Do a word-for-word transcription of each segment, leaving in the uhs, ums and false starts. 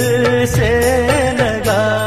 से लगाओ।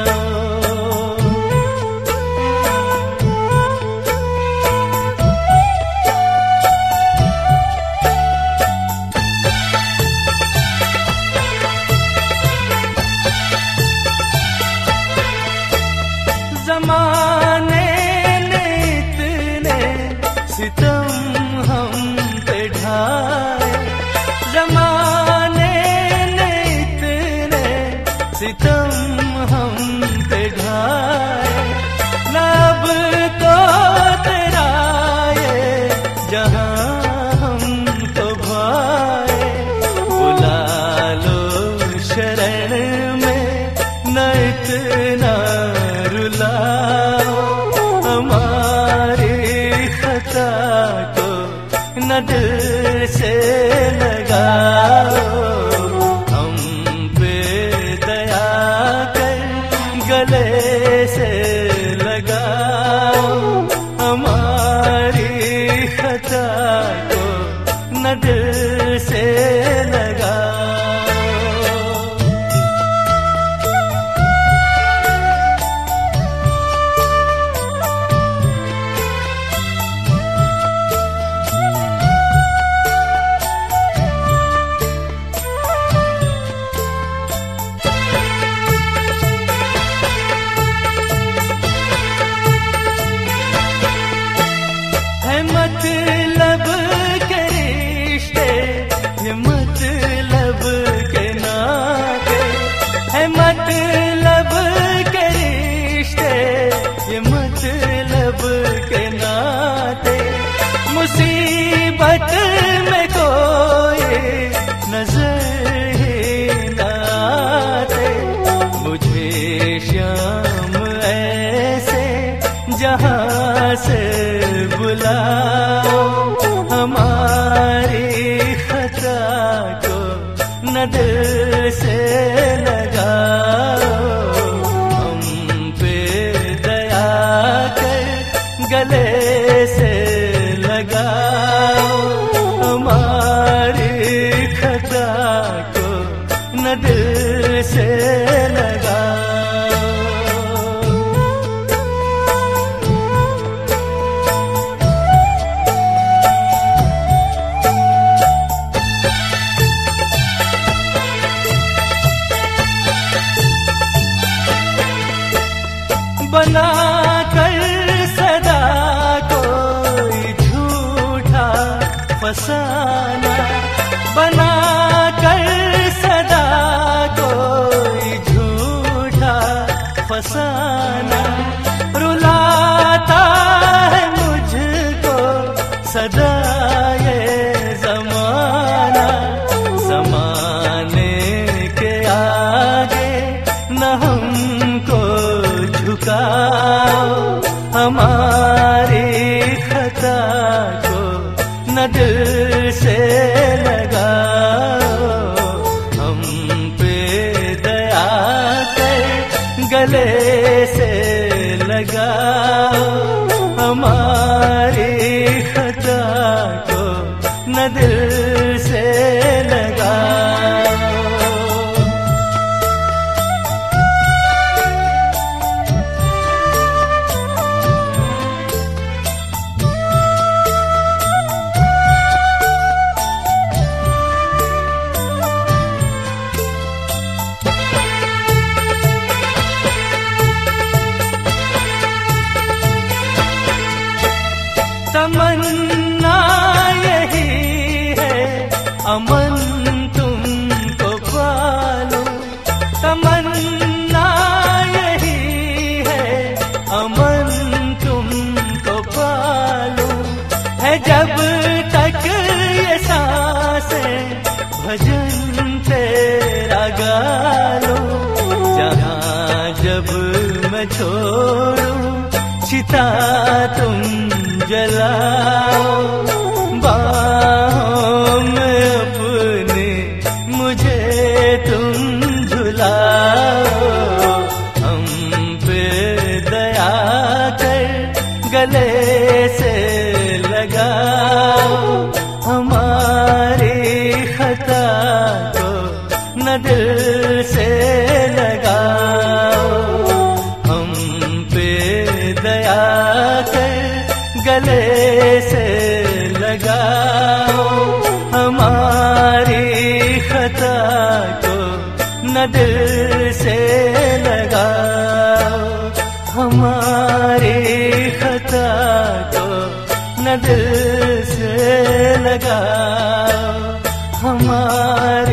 जमाने ने इतने सितम हम पे ढाए, जमाने ने इतने सितम हम पे ढाए, न अब तो तेरा ये जहां हमको भाए। बुला लो शरण में न इतना रुलाओ, हमारी खता को न दिल से लगाओ। हम पे दया कर गले से लगाओ, हमारी खता को न दिल से लगाओ। मतलब के रिश्ते ये मतलब के नाते, है मतलब के रिश्ते ये मतलब के नाते। मुसीबत में कोई नजर ही न आते, मुझे शाम ऐसे जहां से बुलाओ, हमारी खता को न दिल से लगाओ। हम पे दया कर गले से लगाओ, हमारी खता को न दिल से लगाओ। बना कर सदा कोई झूठा फसाना, बना कर सदा कोई झूठा फसाना। रुलाता है मुझको सदा ये जमाना, जमाने के आगे न हमको झुकाओ, हमारी खता को न दिल से लगाओ। हम पे दया कर गले से लगाओ, हमारी खता को न दिल से लगाओ। तमन्ना यही है अमन तुमको पालो, तमन्ना यही है अमन तुमको पालो। है जब तक ये सांसें भजन तेरा गालो, जहाँ जब मैं छोड़ूं चिता तुम जलाओ, बाहों में अपने मुझे तुम झुलाओ। हम पे दया कर गले से लगाओ, हमारी खता को न दिल से गले से लगाओ, हमारी खता को न दिल से लगाओ, हमारी खता को न दिल से लगाओ, हमारी